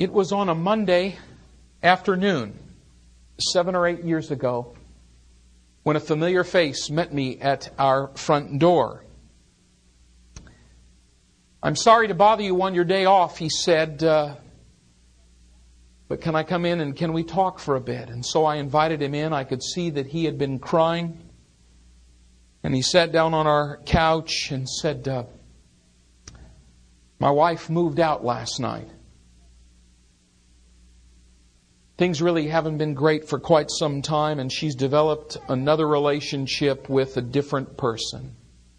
It was on a Monday afternoon, 7 or 8 years ago, when a familiar face met me at our front door. "I'm sorry to bother you on your day off," he said, "but can I come in and can we talk for a bit?" And so I invited him in. I could see that he had been crying. And he sat down on our couch and said, "My wife moved out last night. Things really haven't been great for quite some time, and she's developed another relationship with a different person.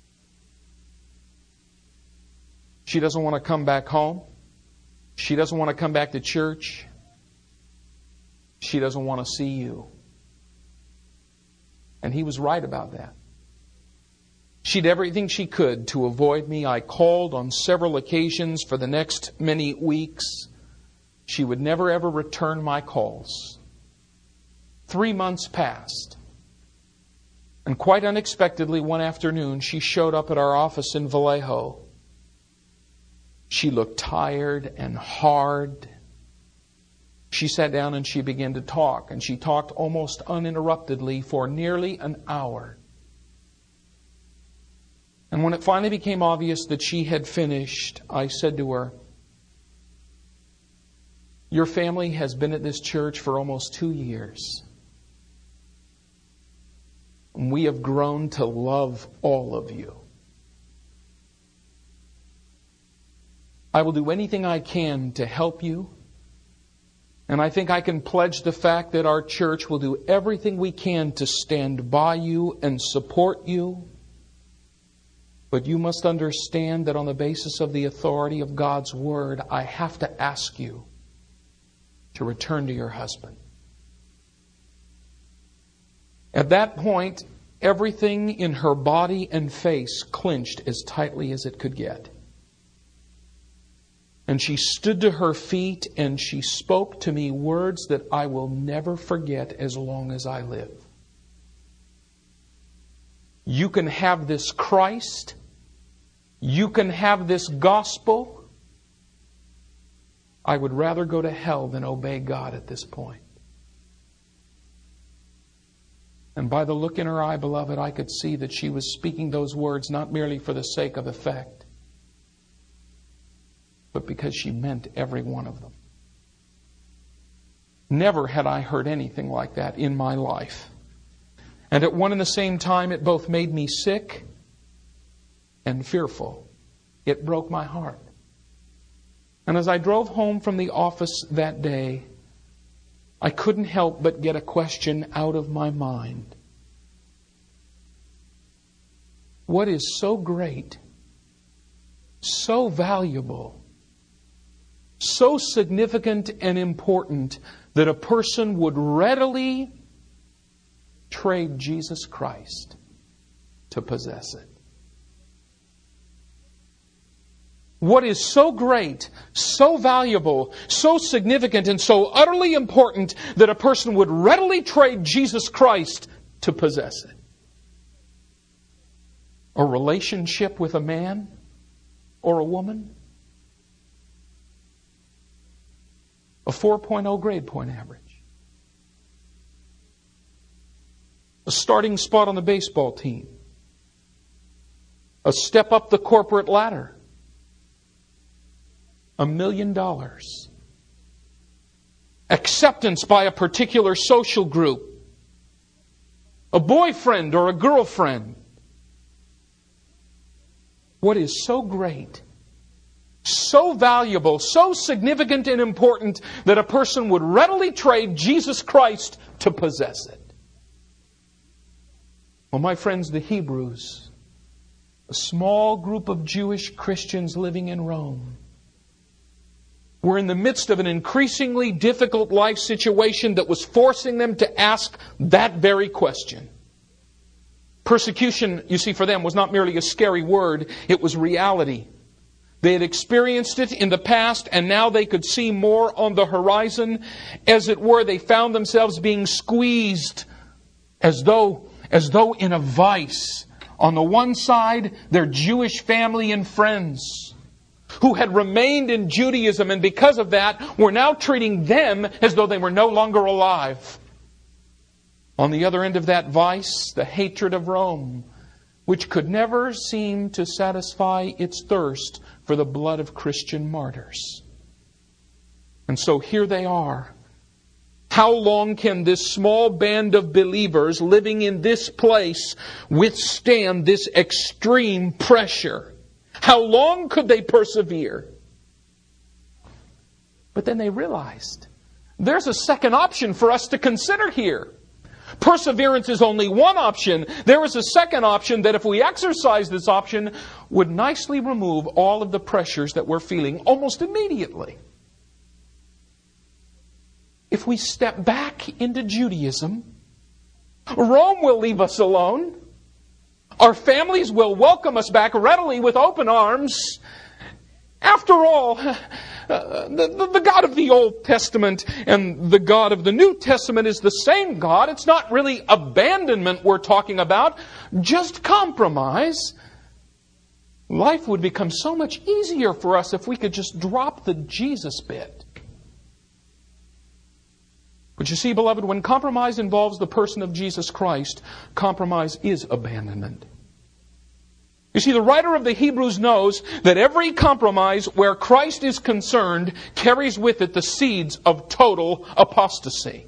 She doesn't want to come back home. She doesn't want to come back to church. She doesn't want to see you." And he was right about that. She did everything she could to avoid me. I called on several occasions for the next many weeks. She would never ever return my calls. 3 months passed. And quite unexpectedly, one afternoon, she showed up at our office in Vallejo. She looked tired and hard. She sat down and she began to talk. And she talked almost uninterruptedly for nearly an hour. And when it finally became obvious that she had finished, I said to her, "Your family has been at this church for almost 2 years. And we have grown to love all of you. I will do anything I can to help you. And I think I can pledge the fact that our church will do everything we can to stand by you and support you. But you must understand that on the basis of the authority of God's Word, I have to ask you to return to your husband." At that point, everything in her body and face clenched as tightly as it could get. And she stood to her feet and she spoke to me words that I will never forget as long as I live. "You can have this Christ. You can have this gospel. I would rather go to hell than obey God at this point." And by the look in her eye, beloved, I could see that she was speaking those words not merely for the sake of effect, but because she meant every one of them. Never had I heard anything like that in my life. And at one and the same time, it both made me sick and fearful. It broke my heart. And as I drove home from the office that day, I couldn't help but get a question out of my mind. What is so great, so valuable, so significant and important that a person would readily trade Jesus Christ to possess it? What is so great, so valuable, so significant, and so utterly important that a person would readily trade Jesus Christ to possess it? A relationship with a man or a woman? A 4.0 grade point average? A starting spot on the baseball team? A step up the corporate ladder? $1 million. Acceptance by a particular social group. A boyfriend or a girlfriend. What is so great, so valuable, so significant and important that a person would readily trade Jesus Christ to possess it? Well, my friends, the Hebrews, a small group of Jewish Christians living in Rome, were in the midst of an increasingly difficult life situation that was forcing them to ask that very question. Persecution, you see, for them was not merely a scary word, it was reality. They had experienced it in the past, and now they could see more on the horizon. As it were, they found themselves being squeezed as though in a vice. On the one side, their Jewish family and friends. who had remained in Judaism, and because of that were now treating them as though they were no longer alive. On the other end of that vice, the hatred of Rome, which could never seem to satisfy its thirst for the blood of Christian martyrs. And so here they are. How long can this small band of believers living in this place withstand this extreme pressure? How long could they persevere? But then they realized there's a second option for us to consider here. Perseverance is only one option. There is a second option that if we exercise this option would nicely remove all of the pressures that we're feeling almost immediately. If we step back into Judaism, Rome will leave us alone. Our families will welcome us back readily with open arms. After all, the God of the Old Testament and the God of the New Testament is the same God. It's not really abandonment we're talking about, just compromise. Life would become so much easier for us if we could just drop the Jesus bit. But you see, beloved, when compromise involves the person of Jesus Christ, compromise is abandonment. You see, the writer of the Hebrews knows that every compromise where Christ is concerned carries with it the seeds of total apostasy.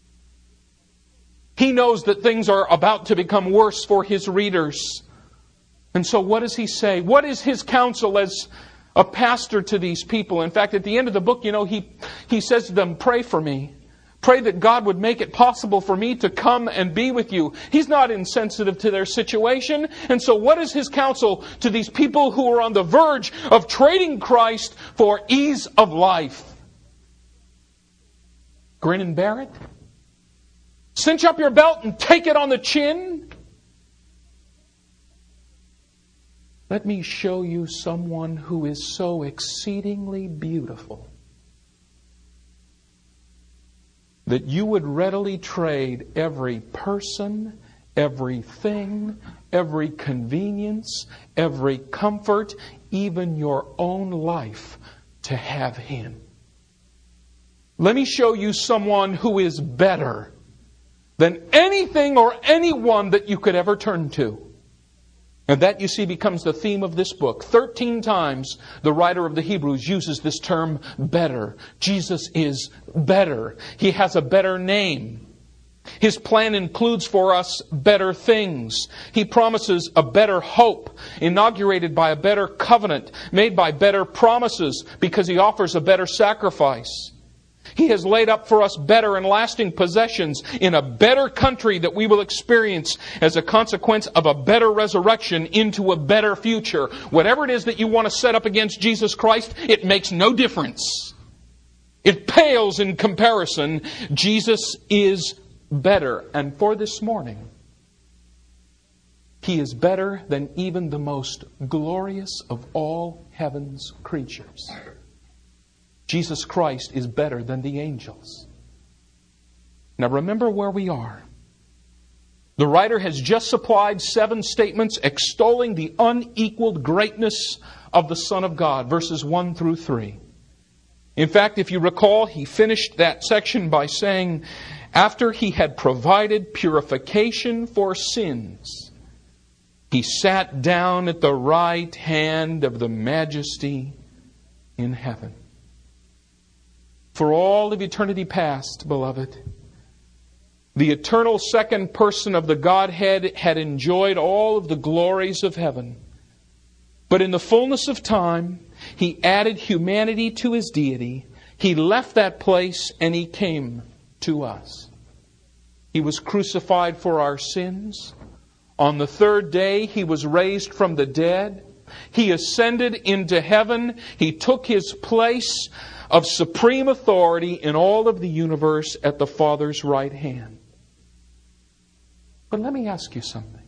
He knows that things are about to become worse for his readers. And so what does he say? What is his counsel as a pastor to these people? In fact, at the end of the book, he says to them, pray for me. Pray that God would make it possible for me to come and be with you. He's not insensitive to their situation. And so what is his counsel to these people who are on the verge of trading Christ for ease of life? Grin and bear it? Cinch up your belt and take it on the chin? Let me show you someone who is so exceedingly beautiful that you would readily trade every person, everything, every convenience, every comfort, even your own life to have Him. Let me show you someone who is better than anything or anyone that you could ever turn to. And that, you see, becomes the theme of this book. 13 times the writer of the Hebrews uses this term, better. Jesus is better. He has a better name. His plan includes for us better things. He promises a better hope, inaugurated by a better covenant, made by better promises, because He offers a better sacrifice. He has laid up for us better and lasting possessions in a better country that we will experience as a consequence of a better resurrection into a better future. Whatever it is that you want to set up against Jesus Christ, it makes no difference. It pales in comparison. Jesus is better. And for this morning, He is better than even the most glorious of all heaven's creatures. Jesus Christ is better than the angels. Now remember where we are. The writer has just supplied 7 statements extolling the unequaled greatness of the Son of God, verses 1 through 3. In fact, if you recall, he finished that section by saying, after He had provided purification for sins, He sat down at the right hand of the Majesty in heaven. For all of eternity past, beloved, the eternal second person of the Godhead had enjoyed all of the glories of heaven. But in the fullness of time, He added humanity to His deity. He left that place and He came to us. He was crucified for our sins. On the 3rd day, He was raised from the dead. He ascended into heaven. He took His place of supreme authority in all of the universe at the Father's right hand. But let me ask you something.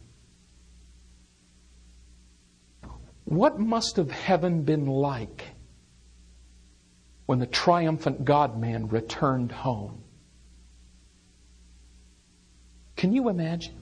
What must have heaven been like when the triumphant God-man returned home? Can you imagine?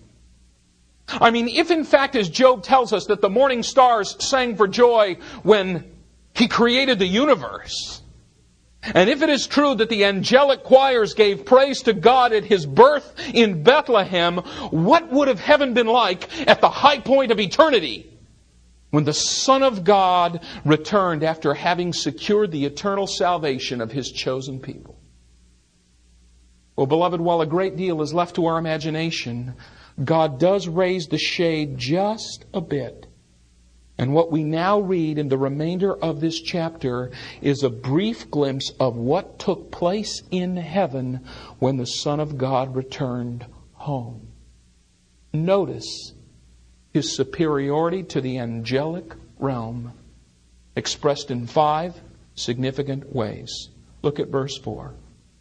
I mean, if in fact, as Job tells us, that the morning stars sang for joy when He created the universe. And if it is true that the angelic choirs gave praise to God at His birth in Bethlehem, what would have heaven been like at the high point of eternity when the Son of God returned after having secured the eternal salvation of His chosen people? Well, beloved, while a great deal is left to our imagination, God does raise the shade just a bit. And what we now read in the remainder of this chapter is a brief glimpse of what took place in heaven when the Son of God returned home. Notice His superiority to the angelic realm, expressed in 5 significant ways. Look at verse 4.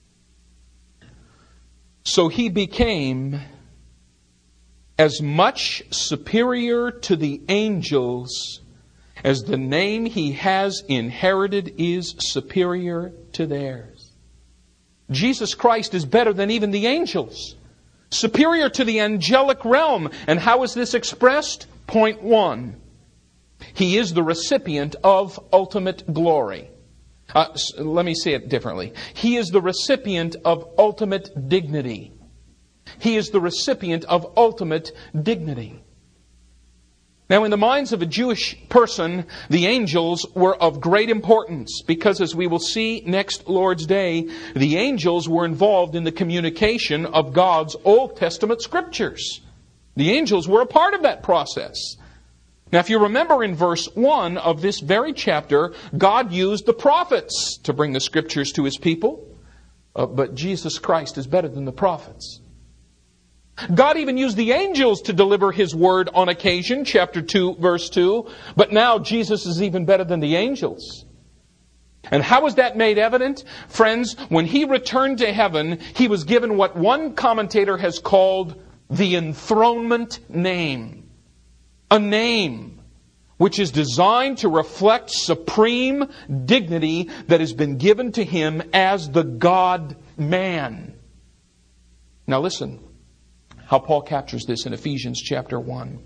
So He became as much superior to the angels as the name He has inherited is superior to theirs. Jesus Christ is better than even the angels, superior to the angelic realm. And how is this expressed? Point 1. He is the recipient of ultimate glory. Let me say it differently. He is the recipient of ultimate dignity. He is the recipient of ultimate dignity. Now, in the minds of a Jewish person, the angels were of great importance because, as we will see next Lord's Day, the angels were involved in the communication of God's Old Testament Scriptures. The angels were a part of that process. Now, if you remember in verse 1 of this very chapter, God used the prophets to bring the Scriptures to His people. But Jesus Christ is better than the prophets. God even used the angels to deliver His word on occasion, chapter 2, verse 2. But now Jesus is even better than the angels. And how was that made evident? Friends, when He returned to heaven, He was given what one commentator has called the enthronement name. A name which is designed to reflect supreme dignity that has been given to Him as the God-man. Now listen how Paul captures this in Ephesians chapter 1.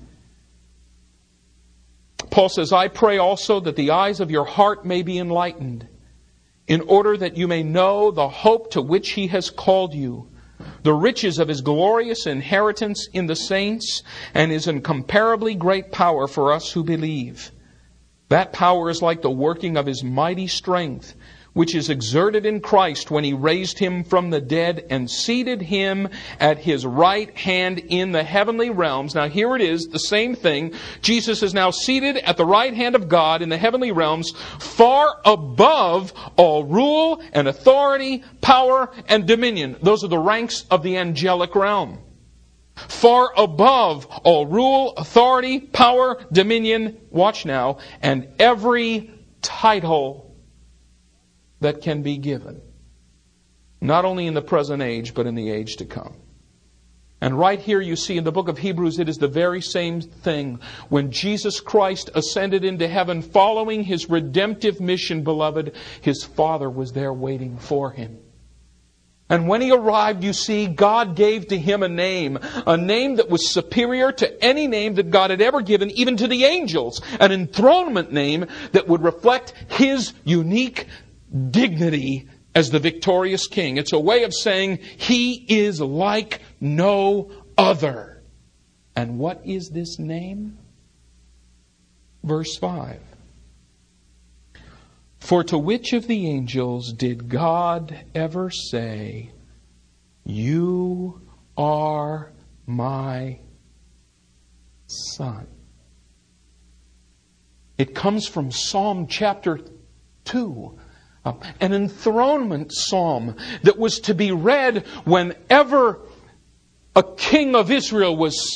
Paul says, I pray also that the eyes of your heart may be enlightened, in order that you may know the hope to which He has called you, the riches of His glorious inheritance in the saints, and His incomparably great power for us who believe. That power is like the working of His mighty strength, which is exerted in Christ when He raised Him from the dead and seated Him at His right hand in the heavenly realms. Now here it is, the same thing. Jesus is now seated at the right hand of God in the heavenly realms, far above all rule and authority, power and dominion. Those are the ranks of the angelic realm. Far above all rule, authority, power, dominion, watch now, and every title that can be given, not only in the present age, but in the age to come. And right here you see in the book of Hebrews, it is the very same thing. When Jesus Christ ascended into heaven following His redemptive mission, beloved, His Father was there waiting for Him. And when He arrived, you see, God gave to Him a name that was superior to any name that God had ever given, even to the angels, an enthronement name that would reflect His unique dignity as the victorious King. It's a way of saying He is like no other. And what is this name? Verse 5. For to which of the angels did God ever say, you are my Son? It comes from Psalm chapter 2. An enthronement psalm that was to be read whenever a king of Israel was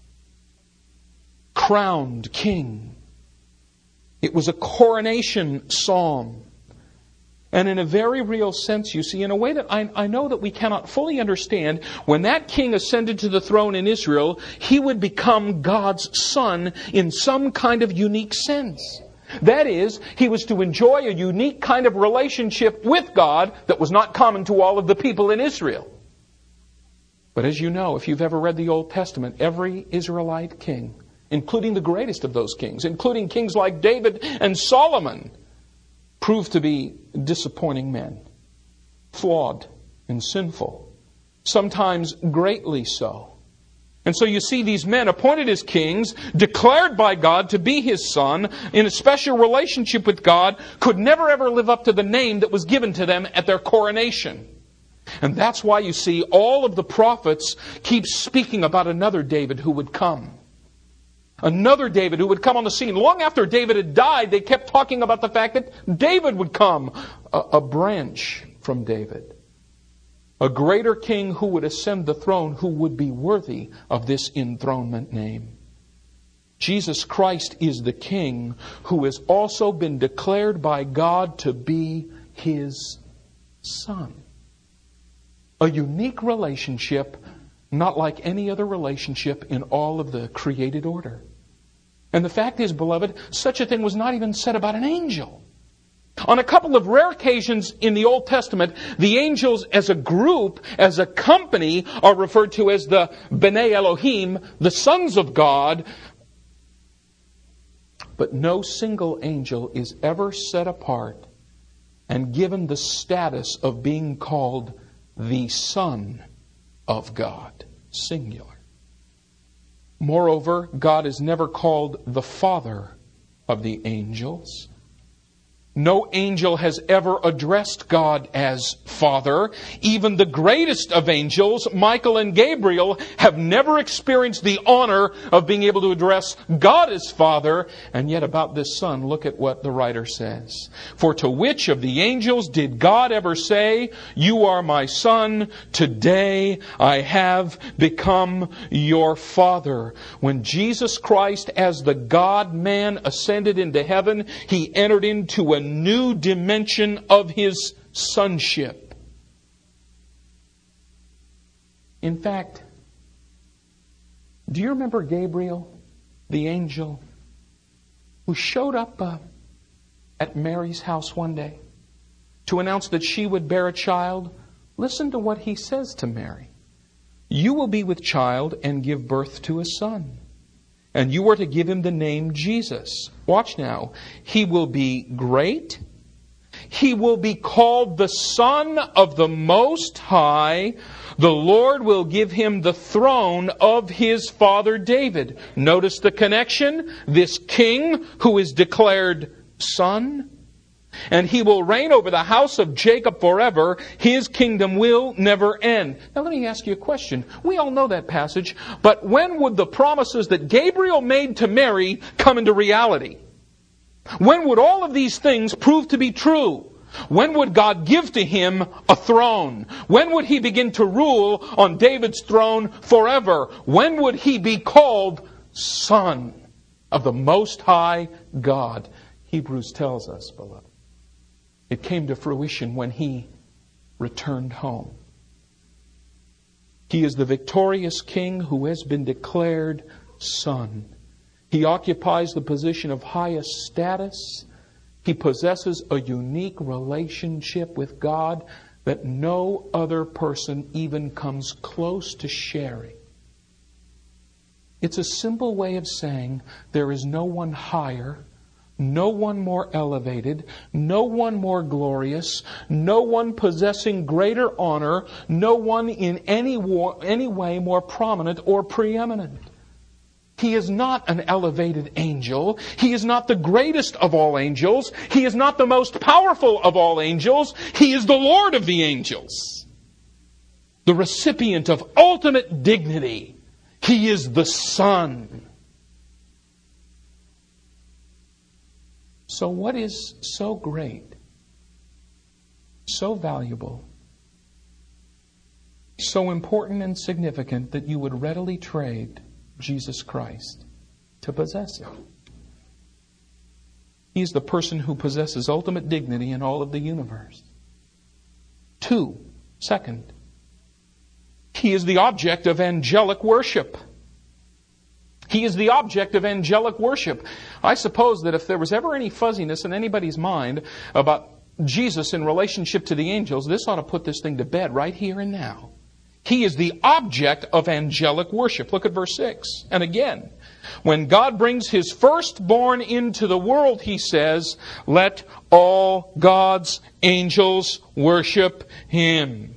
crowned king. It was a coronation psalm. And in a very real sense, you see, in a way that I know that we cannot fully understand, when that king ascended to the throne in Israel, he would become God's son in some kind of unique sense. That is, he was to enjoy a unique kind of relationship with God that was not common to all of the people in Israel. But as you know, if you've ever read the Old Testament, every Israelite king including the greatest of those kings, including kings like David and Solomon, proved to be disappointing men, flawed and sinful, sometimes greatly so. And so you see these men appointed as kings, declared by God to be His son, in a special relationship with God, could never ever live up to the name that was given to them at their coronation. And that's why you see all of the prophets keep speaking about another David who would come. Another David who would come on the scene. Long after David had died, they kept talking about the fact that David would come. A branch from David. A greater king who would ascend the throne, who would be worthy of this enthronement name. Jesus Christ is the King who has also been declared by God to be His Son. A unique relationship, not like any other relationship in all of the created order. And the fact is, beloved, such a thing was not even said about an angel. On a couple of rare occasions in the Old Testament, the angels as a group, as a company, are referred to as the B'nai Elohim, the sons of God. But no single angel is ever set apart and given the status of being called the Son of God, singular. Moreover, God is never called the Father of the angels. No angel has ever addressed God as Father. Even the greatest of angels, Michael and Gabriel, have never experienced the honor of being able to address God as Father. And yet about this Son, look at what the writer says. For to which of the angels did God ever say, "You are my Son, today I have become your Father"? When Jesus Christ as the God-man ascended into heaven, He entered into a new dimension of His sonship. In fact, do you remember Gabriel, the angel, who showed up at Mary's house one day to announce that she would bear a child? Listen to what he says to Mary. "You will be with child and give birth to a son. And you are to give him the name Jesus." Watch now. "He will be great. He will be called the Son of the Most High. The Lord will give him the throne of his father David." Notice the connection. This king who is declared son. "And he will reign over the house of Jacob forever. His kingdom will never end." Now let me ask you a question. We all know that passage, but when would the promises that Gabriel made to Mary come into reality? When would all of these things prove to be true? When would God give to him a throne? When would he begin to rule on David's throne forever? When would he be called Son of the Most High God? Hebrews tells us, beloved. It came to fruition when he returned home. He is the victorious king who has been declared son. He occupies the position of highest status. He possesses a unique relationship with God that no other person even comes close to sharing. It's a simple way of saying there is no one higher, no one more elevated, no one more glorious, no one possessing greater honor, no one in any way more prominent or preeminent. He is not an elevated angel. He is not the greatest of all angels. He is not the most powerful of all angels. He is the Lord of the angels, the recipient of ultimate dignity. He is the Son. So what is so great, so valuable, so important and significant that you would readily trade Jesus Christ to possess Him? He is the person who possesses ultimate dignity in all of the universe. Second, He is the object of angelic worship. He is the object of angelic worship. I suppose that if there was ever any fuzziness in anybody's mind about Jesus in relationship to the angels, this ought to put this thing to bed right here and now. He is the object of angelic worship. Look at verse 6. And again, when God brings His firstborn into the world, He says, let all God's angels worship Him.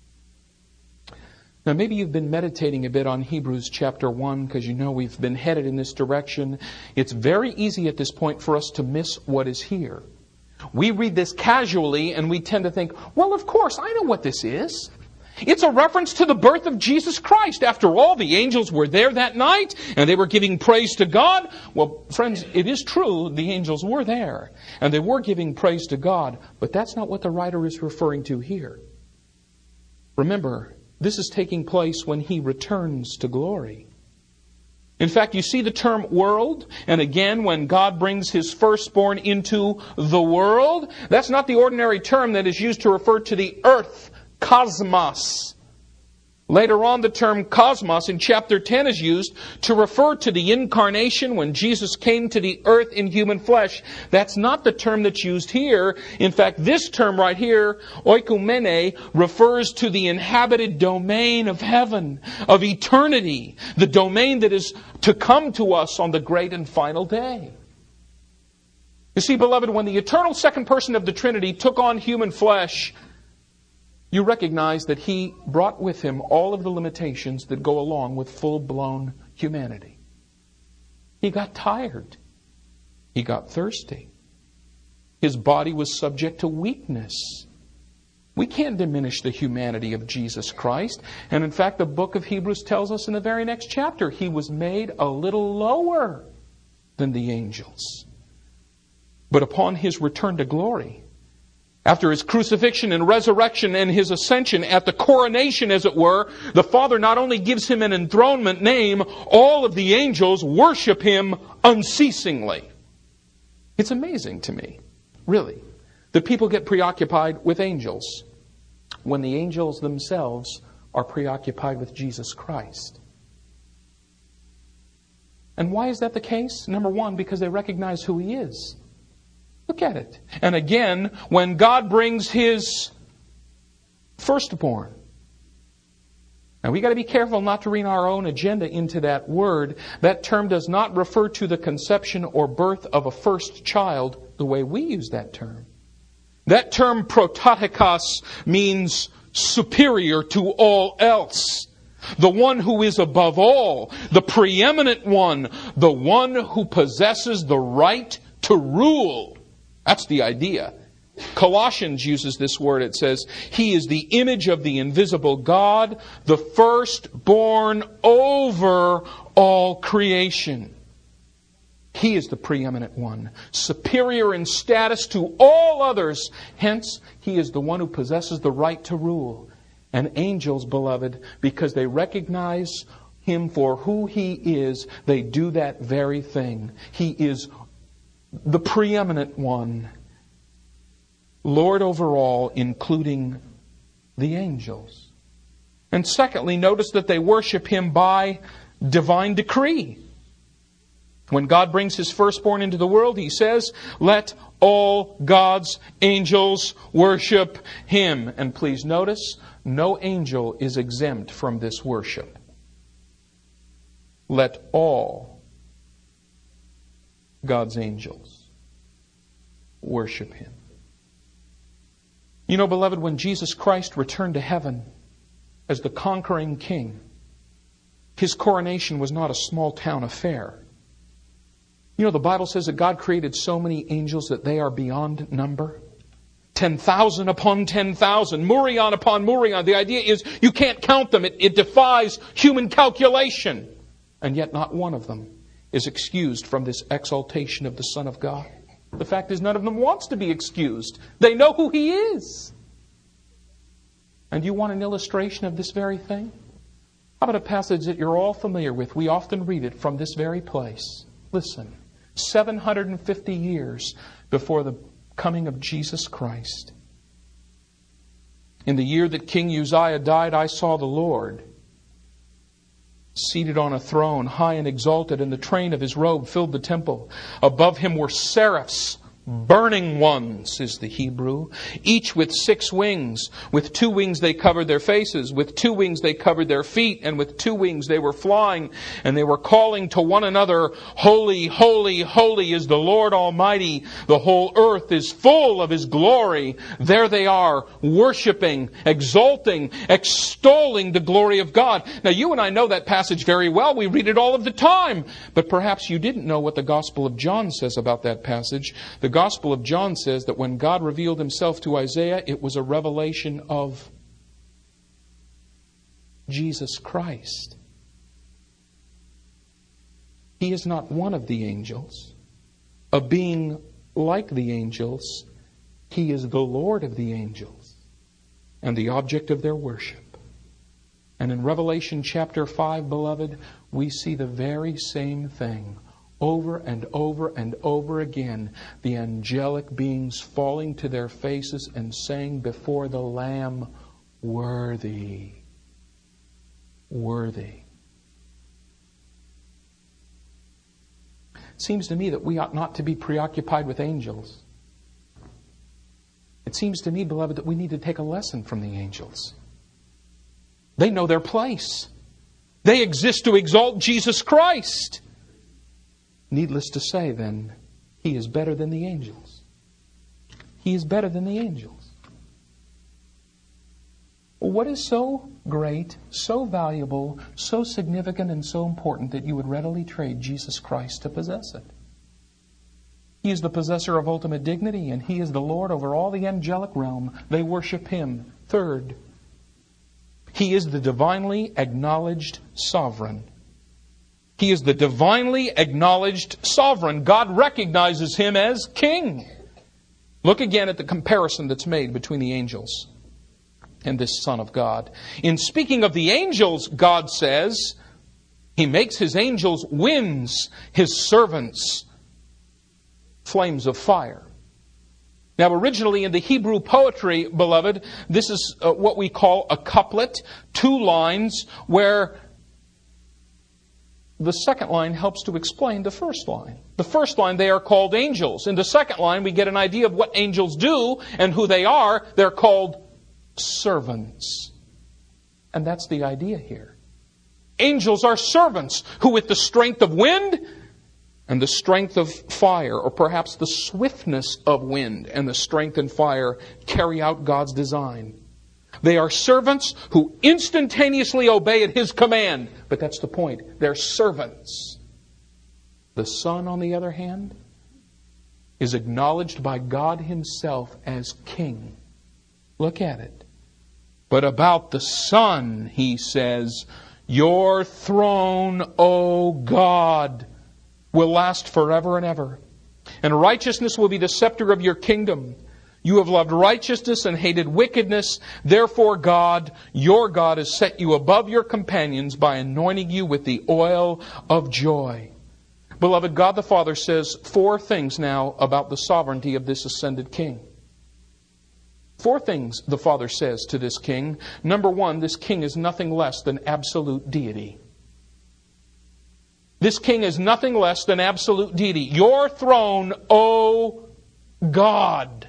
Now maybe you've been meditating a bit on Hebrews chapter 1 because you know we've been headed in this direction. It's very easy at this point for us to miss what is here. We read this casually and we tend to think, well, of course, I know what this is. It's a reference to the birth of Jesus Christ. After all, the angels were there that night and they were giving praise to God. Well, friends, it is true, the angels were there and they were giving praise to God, but that's not what the writer is referring to here. Remember, this is taking place when He returns to glory. In fact, you see the term world, and again, when God brings His firstborn into the world, that's not the ordinary term that is used to refer to the earth, cosmos. Later on, the term cosmos in chapter 10 is used to refer to the incarnation when Jesus came to the earth in human flesh. That's not the term that's used here. In fact, this term right here, oikumene, refers to the inhabited domain of heaven, of eternity, the domain that is to come to us on the great and final day. You see, beloved, when the eternal second person of the Trinity took on human flesh, you recognize that He brought with Him all of the limitations that go along with full-blown humanity. He got tired. He got thirsty. His body was subject to weakness. We can't diminish the humanity of Jesus Christ. And in fact, the book of Hebrews tells us in the very next chapter, He was made a little lower than the angels. But upon His return to glory, after His crucifixion and resurrection and His ascension, at the coronation as it were, the Father not only gives Him an enthronement name, all of the angels worship Him unceasingly. It's amazing to me, really, that people get preoccupied with angels when the angels themselves are preoccupied with Jesus Christ. And why is that the case? Number one, because they recognize who He is. Look at it. And again, when God brings His firstborn. Now we got to be careful not to read our own agenda into that word. That term does not refer to the conception or birth of a first child the way we use that term. That term prototokos means superior to all else. The one who is above all, the preeminent one, the one who possesses the right to rule. That's the idea. Colossians uses this word. It says, He is the image of the invisible God, the firstborn over all creation. He is the preeminent one, superior in status to all others. Hence, He is the one who possesses the right to rule. And angels, beloved, because they recognize Him for who He is, they do that very thing. He is the preeminent one, Lord over all, including the angels. And secondly, notice that they worship Him by divine decree. When God brings His firstborn into the world, He says, let all God's angels worship Him. And please notice, no angel is exempt from this worship. Let all God's angels worship Him. You know, beloved, when Jesus Christ returned to heaven as the conquering King, His coronation was not a small town affair. You know, the Bible says that God created so many angels that they are beyond number. 10,000 upon 10,000, Murion upon Murion. The idea is you can't count them. It defies human calculation. And yet not one of them is excused from this exaltation of the Son of God. The fact is, none of them wants to be excused. They know who He is. And you want an illustration of this very thing? How about a passage that you're all familiar with? We often read it from this very place. Listen, 750 years before the coming of Jesus Christ. In the year that King Uzziah died, I saw the Lord seated on a throne, high and exalted, and the train of His robe filled the temple. Above Him were seraphs Burning ones is the Hebrew, each with 6 wings. With 2 wings they covered their faces, with 2 wings they covered their feet, and with 2 wings they were flying, and they were calling to one another, Holy, holy, holy is the Lord Almighty. The whole earth is full of His glory. There they are, worshiping, exalting, extolling the glory of God. Now you and I know that passage very well. We read it all of the time. But perhaps you didn't know what the Gospel of John says about that passage. The Gospel of John says that when God revealed Himself to Isaiah, it was a revelation of Jesus Christ. He is not one of the angels, a being like the angels. He is the Lord of the angels and the object of their worship. And in Revelation chapter 5, beloved, we see the very same thing. Over and over and over again, the angelic beings falling to their faces and saying before the Lamb, Worthy, worthy. It seems to me that we ought not to be preoccupied with angels. It seems to me, beloved, that we need to take a lesson from the angels. They know their place. They exist to exalt Jesus Christ. Needless to say, then, He is better than the angels. He is better than the angels. What is so great, so valuable, so significant, and so important that you would readily trade Jesus Christ to possess it? He is the possessor of ultimate dignity, and He is the Lord over all the angelic realm. They worship Him. Third, He is the divinely acknowledged sovereign. He is the divinely acknowledged sovereign. God recognizes Him as King. Look again at the comparison that's made between the angels and this Son of God. In speaking of the angels, God says, He makes His angels winds, His servants flames of fire. Now, originally in the Hebrew poetry, beloved, this is what we call a couplet, 2 lines, where the second line helps to explain the first line. The first line, they are called angels. In the second line, we get an idea of what angels do and who they are. They're called servants. And that's the idea here. Angels are servants who, with the strength of wind and the strength of fire, or perhaps the swiftness of wind and the strength in fire, carry out God's design. They are servants who instantaneously obey at His command. But that's the point. They're servants. The Son, on the other hand, is acknowledged by God Himself as King. Look at it. But about the Son, He says, Your throne, O God, will last forever and ever. And righteousness will be the scepter of your kingdom. You have loved righteousness and hated wickedness. Therefore, God, your God, has set you above your companions by anointing you with the oil of joy. Beloved, God the Father says 4 things now about the sovereignty of this ascended King. 4 things the Father says to this King. Number 1, this King is nothing less than absolute deity. This King is nothing less than absolute deity. Your throne, O God.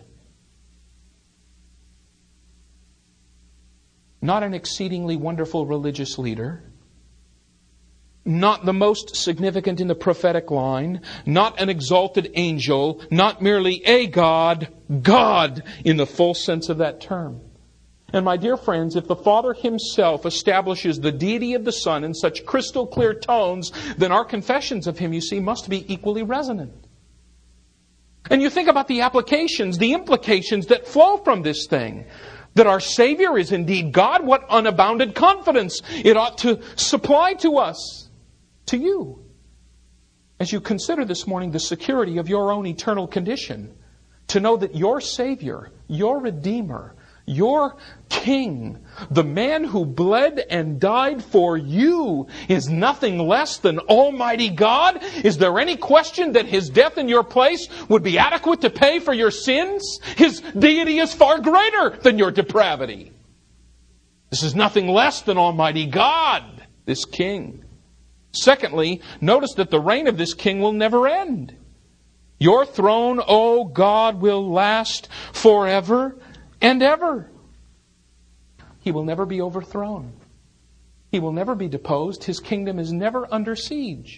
Not an exceedingly wonderful religious leader. Not the most significant in the prophetic line. Not an exalted angel. Not merely a God. God in the full sense of that term. And my dear friends, if the Father Himself establishes the deity of the Son in such crystal clear tones, then our confessions of Him, you see, must be equally resonant. And you think about the applications, the implications that flow from this thing. That our Savior is indeed God, what unabounded confidence it ought to supply to us, to you. As you consider this morning the security of your own eternal condition, to know that your Savior, your Redeemer, your King, the man who bled and died for you, is nothing less than Almighty God? Is there any question that His death in your place would be adequate to pay for your sins? His deity is far greater than your depravity. This is nothing less than Almighty God, this King. Secondly, notice that the reign of this King will never end. Your throne, O God, will last forever and ever. He will never be overthrown. He will never be deposed. His kingdom is never under siege.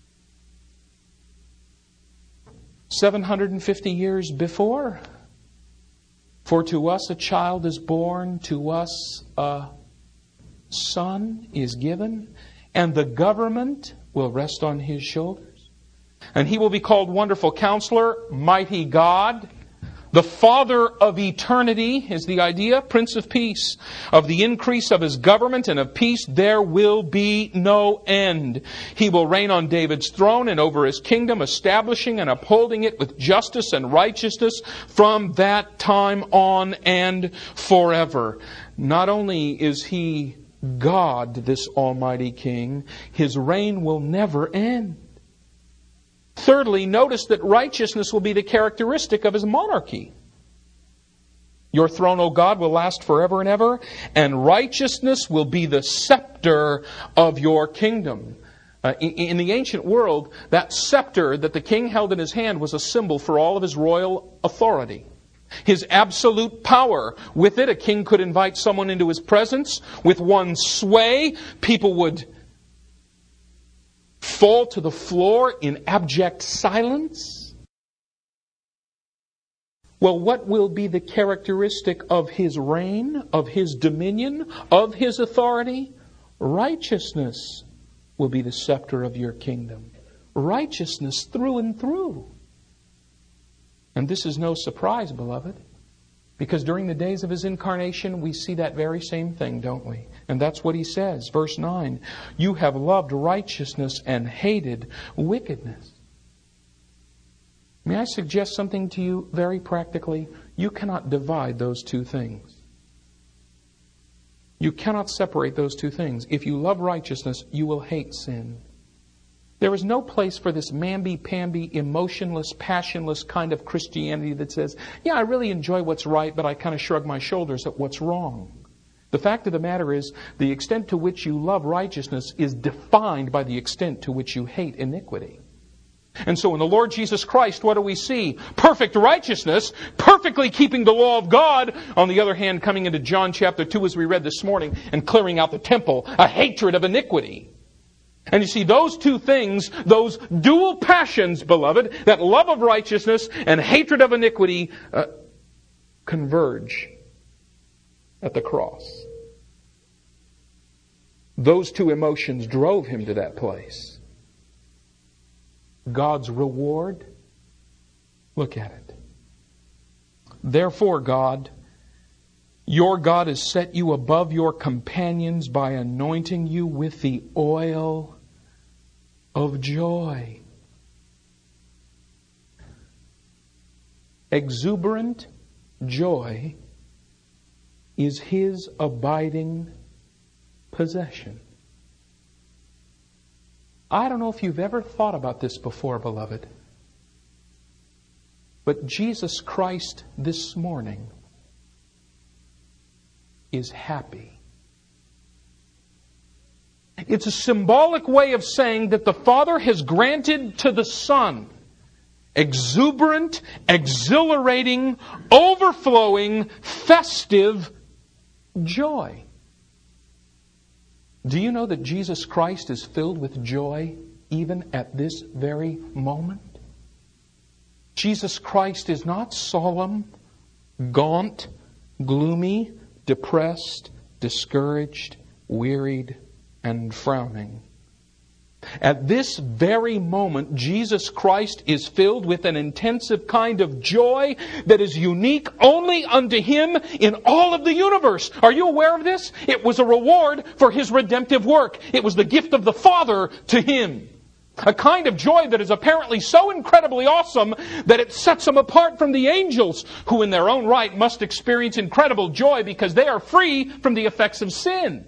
750 years before, for to us a child is born, to us a son is given, and the government will rest on His shoulders. And He will be called Wonderful Counselor, Mighty God, the Father of eternity is the idea, Prince of Peace. Of the increase of His government and of peace there will be no end. He will reign on David's throne and over His kingdom, establishing and upholding it with justice and righteousness from that time on and forever. Not only is He God, this Almighty King, His reign will never end. Thirdly, notice that righteousness will be the characteristic of His monarchy. Your throne, O God, will last forever and ever, and righteousness will be the scepter of your kingdom. In the ancient world, that scepter that the king held in his hand was a symbol for all of his royal authority. His absolute power. With it, a king could invite someone into his presence. With one sway, people would fall to the floor in abject silence. Well, what will be the characteristic of His reign, of His dominion, of His authority? Righteousness will be the scepter of your kingdom. Righteousness through and through. And this is no surprise, beloved, because during the days of His incarnation, we see that very same thing, don't we? And that's what He says. Verse 9, you have loved righteousness and hated wickedness. May I suggest something to you very practically? You cannot divide those two things. You cannot separate those two things. If you love righteousness, you will hate sin. There is no place for this mamby-pamby, emotionless, passionless kind of Christianity that says, yeah, I really enjoy what's right, but I kind of shrug my shoulders at what's wrong. The fact of the matter is, the extent to which you love righteousness is defined by the extent to which you hate iniquity. And so in the Lord Jesus Christ, what do we see? Perfect righteousness, perfectly keeping the law of God. On the other hand, coming into John chapter 2, as we read this morning, and clearing out the temple, a hatred of iniquity. And you see, those two things, those dual passions, beloved, that love of righteousness and hatred of iniquity, converge at the cross. Those two emotions drove Him to that place. God's reward, look at it. Therefore, God, your God has set you above your companions by anointing you with the oil of joy. Exuberant joy is His abiding possession. I don't know if you've ever thought about this before, beloved, but Jesus Christ this morning is happy. It's a symbolic way of saying that the Father has granted to the Son exuberant, exhilarating, overflowing, festive joy. Do you know that Jesus Christ is filled with joy even at this very moment? Jesus Christ is not solemn, gaunt, gloomy, depressed, discouraged, wearied, and frowning. At this very moment, Jesus Christ is filled with an intensive kind of joy that is unique only unto Him in all of the universe. Are you aware of this? It was a reward for His redemptive work. It was the gift of the Father to Him. A kind of joy that is apparently so incredibly awesome that it sets Him apart from the angels, who in their own right must experience incredible joy because they are free from the effects of sin.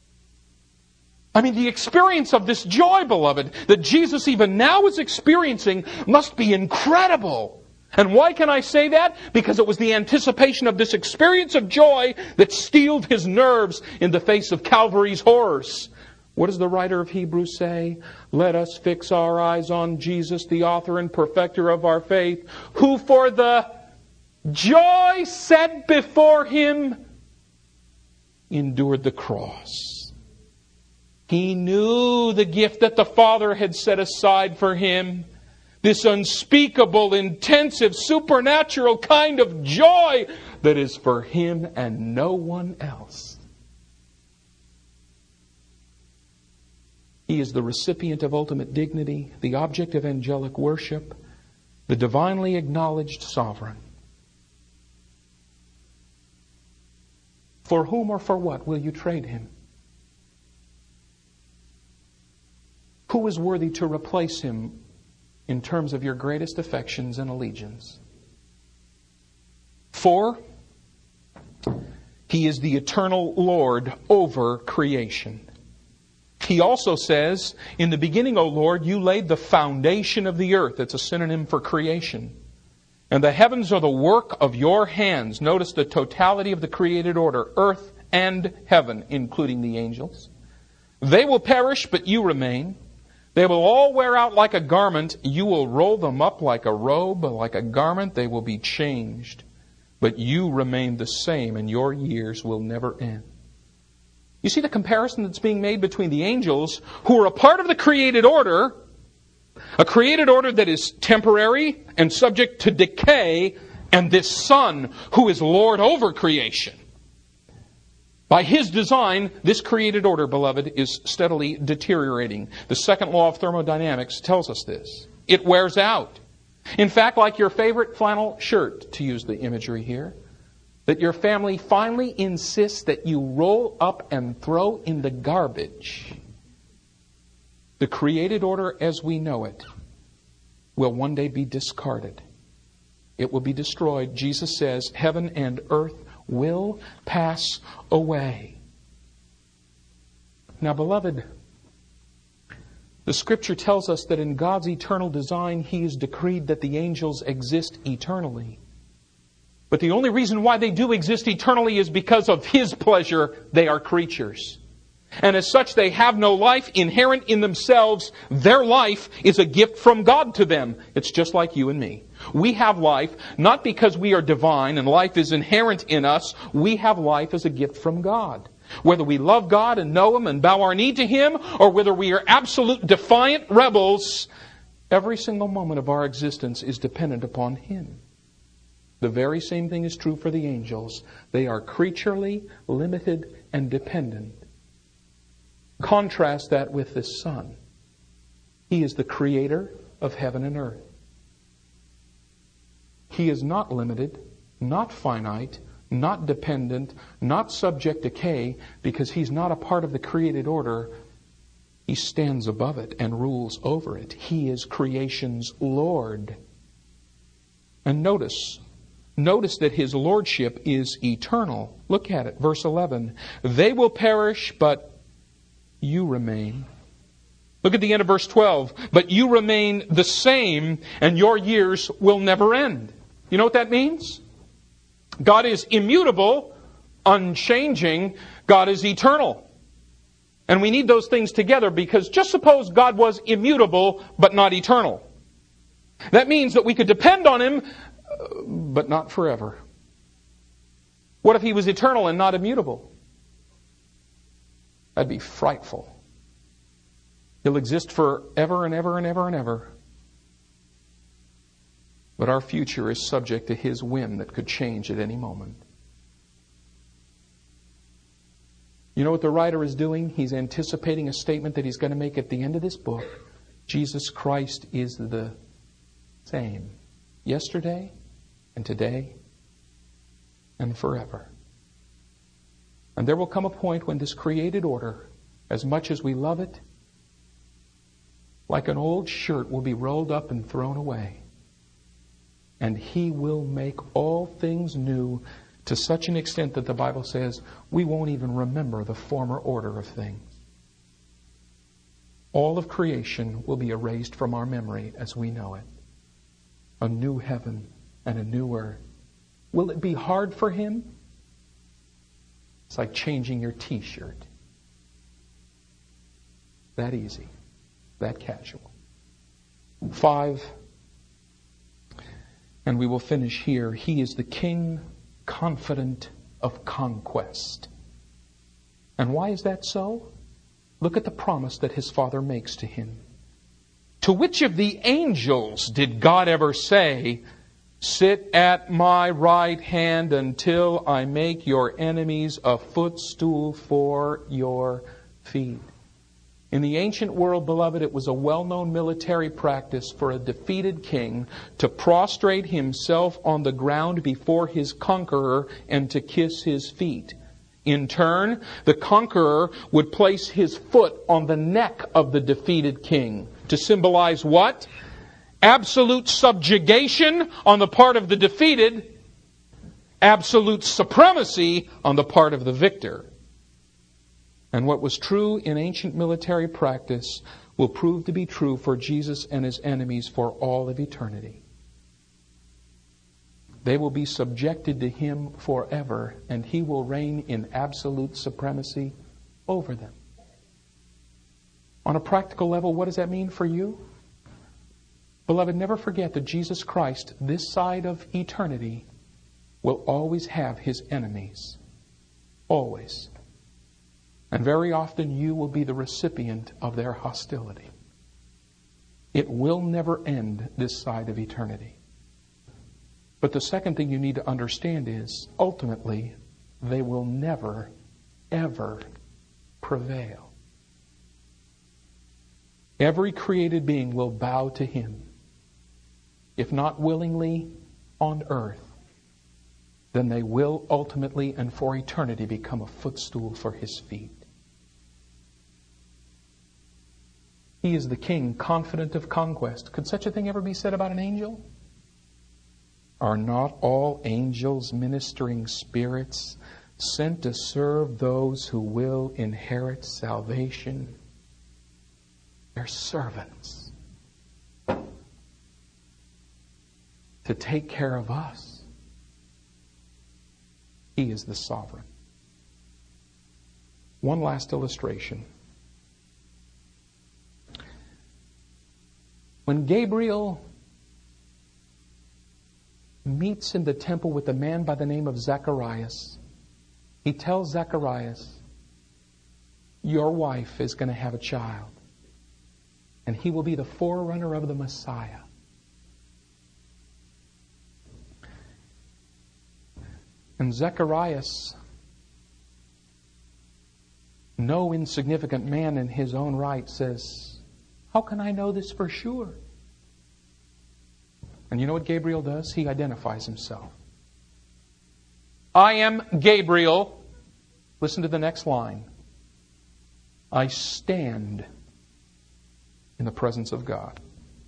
I mean, the experience of this joy, beloved, that Jesus even now is experiencing must be incredible. And why can I say that? Because it was the anticipation of this experience of joy that steeled His nerves in the face of Calvary's horrors. What does the writer of Hebrews say? Let us fix our eyes on Jesus, the author and perfecter of our faith, who for the joy set before Him endured the cross. He knew the gift that the Father had set aside for Him. This unspeakable, intensive, supernatural kind of joy that is for Him and no one else. He is the recipient of ultimate dignity, the object of angelic worship, the divinely acknowledged sovereign. For whom or for what will you trade Him? Who is worthy to replace Him in terms of your greatest affections and allegiance? For He is the eternal Lord over creation. He also says, in the beginning, O Lord, you laid the foundation of the earth. It's a synonym for creation. And the heavens are the work of your hands. Notice the totality of the created order, earth and heaven, including the angels. They will perish, but you remain. They will all wear out like a garment. You will roll them up like a robe, like a garment. They will be changed. But you remain the same, and your years will never end. You see the comparison that's being made between the angels, who are a part of the created order, a created order that is temporary and subject to decay, and this Son who is Lord over creation. By His design, this created order, beloved, is steadily deteriorating. The second law of thermodynamics tells us this. It wears out. In fact, like your favorite flannel shirt, to use the imagery here, that your family finally insists that you roll up and throw in the garbage. The created order as we know it will one day be discarded. It will be destroyed. Jesus says, heaven and earth will pass away. Now, beloved, the Scripture tells us that in God's eternal design, He has decreed that the angels exist eternally. But the only reason why they do exist eternally is because of His pleasure. They are creatures. And as such, they have no life inherent in themselves. Their life is a gift from God to them. It's just like you and me. We have life not because we are divine and life is inherent in us. We have life as a gift from God. Whether we love God and know Him and bow our knee to Him, or whether we are absolute defiant rebels, every single moment of our existence is dependent upon Him. The very same thing is true for the angels. They are creaturely, limited, and dependent. Contrast that with the Son. He is the creator of heaven and earth. He is not limited, not finite, not dependent, not subject to decay, because He's not a part of the created order. He stands above it and rules over it. He is creation's Lord. And notice that His lordship is eternal. Look at it, verse 11. They will perish, but you remain. Look at the end of verse 12. But you remain the same, and your years will never end. You know what that means? God is immutable, unchanging. God is eternal. And we need those things together, because just suppose God was immutable but not eternal. That means that we could depend on Him, but not forever. What if He was eternal and not immutable? That'd be frightful. He'll exist forever and ever and ever and ever. But our future is subject to His whim that could change at any moment. You know what the writer is doing? He's anticipating a statement that he's going to make at the end of this book. Jesus Christ is the same. Yesterday and today and forever. And there will come a point when this created order, as much as we love it, like an old shirt, will be rolled up and thrown away. And He will make all things new to such an extent that the Bible says we won't even remember the former order of things. All of creation will be erased from our memory as we know it. A new heaven and a new earth. Will it be hard for Him? It's like changing your t-shirt. That easy. That casual. 5, and we will finish here. He is the king confident of conquest. And why is that so? Look at the promise that his Father makes to him. To which of the angels did God ever say, "Sit at my right hand until I make your enemies a footstool for your feet"? In the ancient world, beloved, it was a well-known military practice for a defeated king to prostrate himself on the ground before his conqueror and to kiss his feet. In turn, the conqueror would place his foot on the neck of the defeated king to symbolize what? Absolute subjugation on the part of the defeated, absolute supremacy on the part of the victor. And what was true in ancient military practice will prove to be true for Jesus and his enemies for all of eternity. They will be subjected to him forever, and he will reign in absolute supremacy over them. On a practical level, what does that mean for you? Beloved, never forget that Jesus Christ, this side of eternity, will always have his enemies. Always. And very often you will be the recipient of their hostility. It will never end this side of eternity. But the second thing you need to understand is, ultimately, they will never, ever prevail. Every created being will bow to him. If not willingly on earth, then they will ultimately and for eternity become a footstool for his feet. He is the king, confident of conquest. Could such a thing ever be said about an angel? Are not all angels ministering spirits sent to serve those who will inherit salvation? They're servants to take care of us. He is the sovereign. One last illustration. When Gabriel meets in the temple with a man by the name of Zacharias, he tells Zacharias, your wife is going to have a child, and he will be the forerunner of the Messiah. And Zacharias, no insignificant man in his own right, says, how can I know this for sure? And you know what Gabriel does? He identifies himself. I am Gabriel. Listen to the next line. I stand in the presence of God.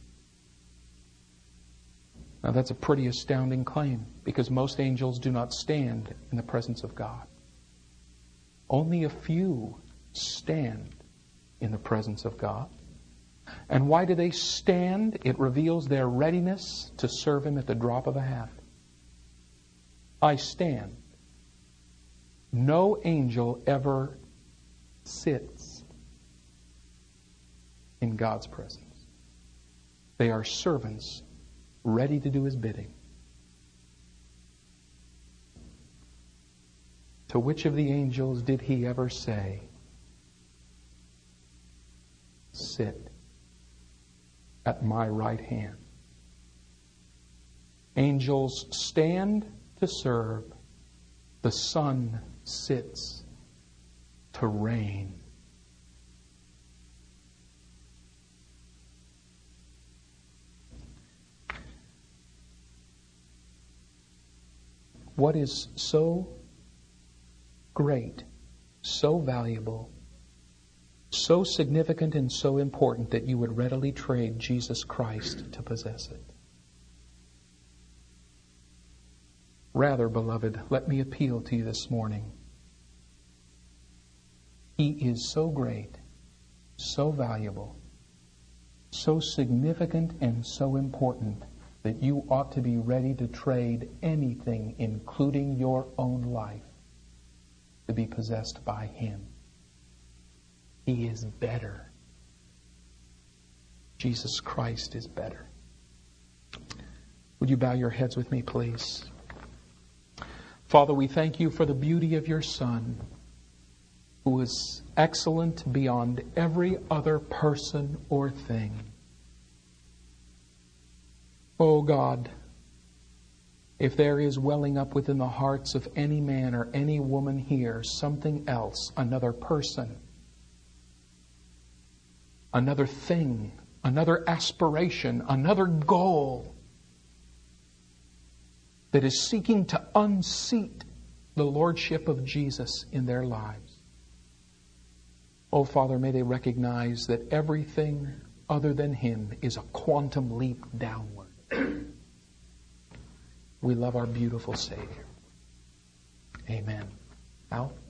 Now that's a pretty astounding claim, because most angels do not stand in the presence of God. Only a few stand in the presence of God. And why do they stand? It reveals their readiness to serve him at the drop of a hat. I stand. No angel ever sits in God's presence. They are servants ready to do his bidding. To which of the angels did he ever say, sit at my right hand? Angels stand to serve. The Son sits to reign. What is so great, so valuable, so significant and so important that you would readily trade Jesus Christ to possess it? Rather, beloved, let me appeal to you this morning. He is so great, so valuable, so significant and so important that you ought to be ready to trade anything, including your own life, to be possessed by him. He is better Jesus Christ is better. Would you bow your heads with me, please? Father, we thank you for the beauty of your Son, who is excellent beyond every other person or thing. Oh God, if there is welling up within the hearts of any man or any woman here something else, another person, another thing, another aspiration, another goal that is seeking to unseat the lordship of Jesus in their lives, oh Father, may they recognize that everything other than Him is a quantum leap downward. We love our beautiful Savior. Amen. Al?